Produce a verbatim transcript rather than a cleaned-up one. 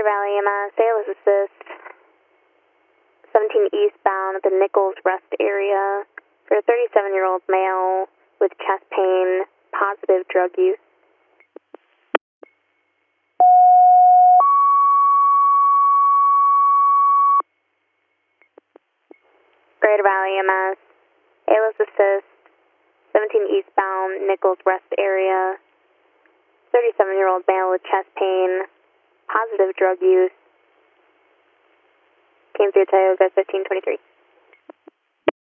Greater Valley E M S, ALS Assist, seventeen eastbound at the Nichols Rest area for a thirty-seven-year-old male with chest pain, positive drug use. Greater Valley E M S, ALS Assist, seventeen eastbound Nichols Rest area, thirty-seven-year-old male with chest pain, positive drug use. Came through Tioga fifteen twenty-three.